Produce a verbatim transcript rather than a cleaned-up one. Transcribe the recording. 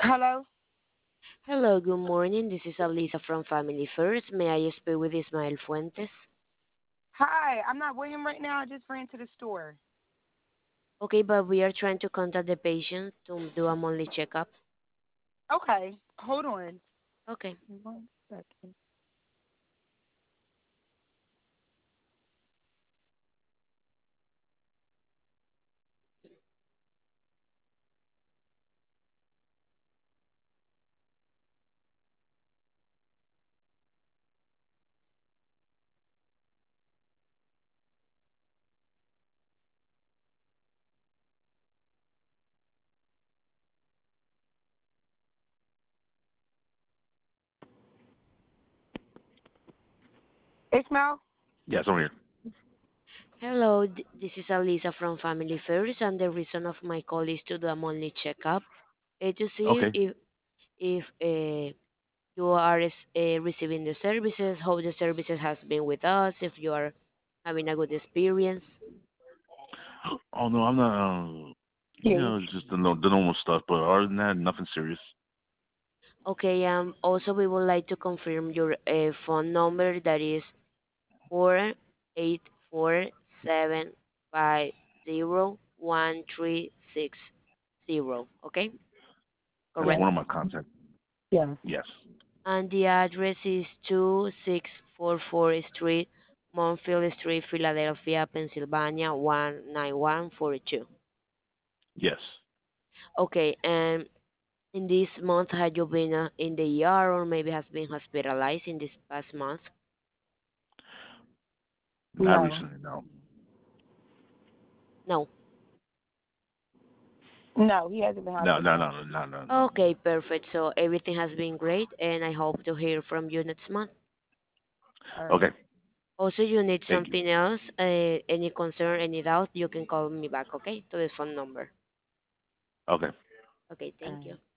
Hello? Hello, good morning. This is Alisa from Family First. May I speak with Ismael Fuentes? Hi, I'm not William right now. I just ran to the store. Okay, but we are trying to contact the patient to do a monthly checkup. Okay, hold on. Okay. One second. Ishmael? Yes, I'm here. Hello, th- this is Alisa from Family First, and the reason of my call is to do a monthly checkup uh, to see Okay. if if uh, you are s- uh, receiving the services, how the services has been with us, if you are having a good experience. Oh no, I'm not. Um, you Yes. know, it's just the no, the normal stuff. But other than that, nothing serious. Okay, um, also we would like to confirm your uh, phone number that is four eight four seven five zero one three six zero. Okay, That's Yes. correct. one of my contacts. Yes. Yes. And the address is two six four four Street, Monfield Street, Philadelphia, Pennsylvania one nine one four two. Yes. Okay, and in this month, had you been uh, in the E R or maybe has been hospitalized in this past month? Not No. recently, no. No. No, he hasn't been No, no, hospitalized. no, no, no, no, no. Okay, perfect. So everything has been great, and I hope to hear from you next month. All right. Okay. Also, you need Thank you. something else, uh, any concern, any doubt, you can call me back, okay, to this phone number. Okay. Okay, All thank right. you.